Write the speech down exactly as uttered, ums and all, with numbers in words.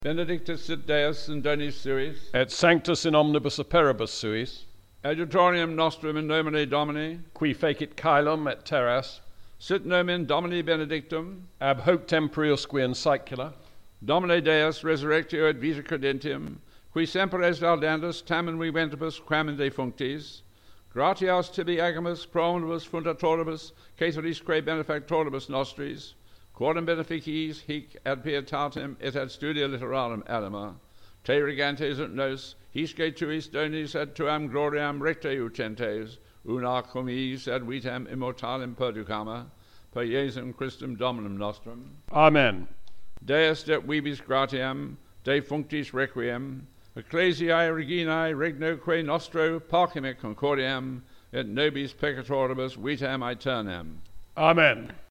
Benedictus sit Deus in donis suis, et sanctus in omnibus operibus suis, adjutorium nostrum in nomine Domini, qui fecit caelum et terras, sit nomen Domini benedictum, ab hoc temporibusque in saecula, Domine Deus resurrectio et vita credentium, qui semper est laudandus tamen viventibus quam defunctis, gratias tibi agamus pro omnibus fundatoribus, caeterisque benefactoribus nostris, quorum beneficiis hic ad pietatem et ad studia literarum anima, te regantes ut nos, hisce tuis donis ad tuam gloriam recte ucentes, una comis ad vitam immortalem perducama, per Iesum Christum Dominum nostrum. Amen. Deus et vibis gratiam, de functis requiem, ecclesiae reginae regnoque nostro pacem et concordiam, et nobis peccatoribus vitam aeternam. Amen.